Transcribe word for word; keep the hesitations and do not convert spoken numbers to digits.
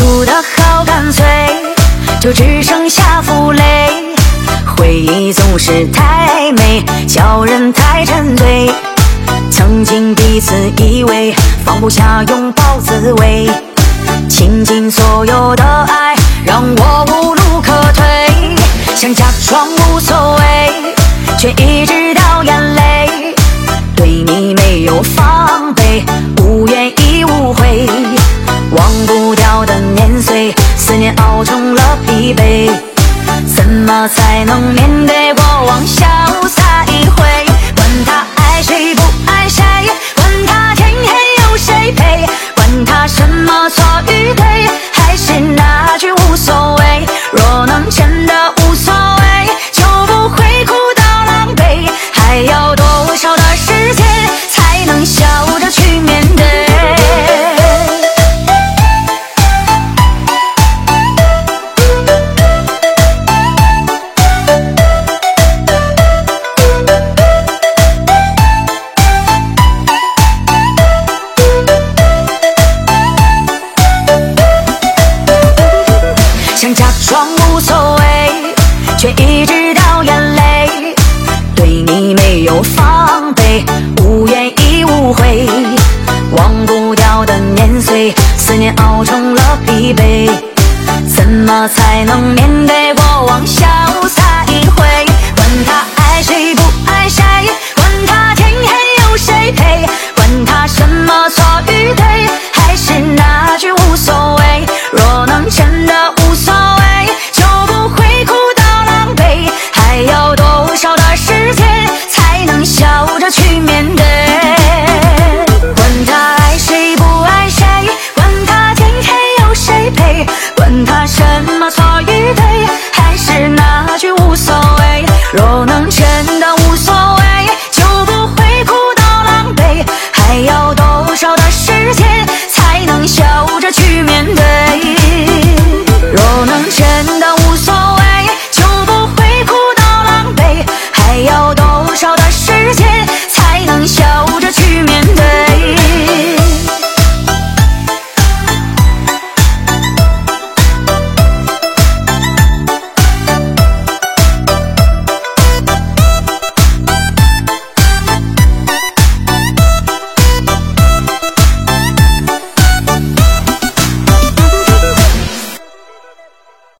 输得好干脆，就只剩下负累。回忆总是太美，叫人太沉醉。曾经彼此依偎，放不下拥抱滋味。倾尽所有的爱，让我无路可退。想假装无所谓，却一直掉眼泪。对你没有防备，无怨亦无悔。忘不掉的年岁，思念熬成了疲惫。怎么才能面对过往，潇洒一回？管他爱谁不爱谁，管他天黑有谁陪，管他什么错与对，还是那句无所谓。若能真的无所谓，就不会哭到狼狈。还要多少的时间，才能笑着去面对？想假装无所谓，却一直掉眼泪。对你没有防备，无怨亦无悔。忘不掉的年岁，思念熬成了疲惫。怎么才能面对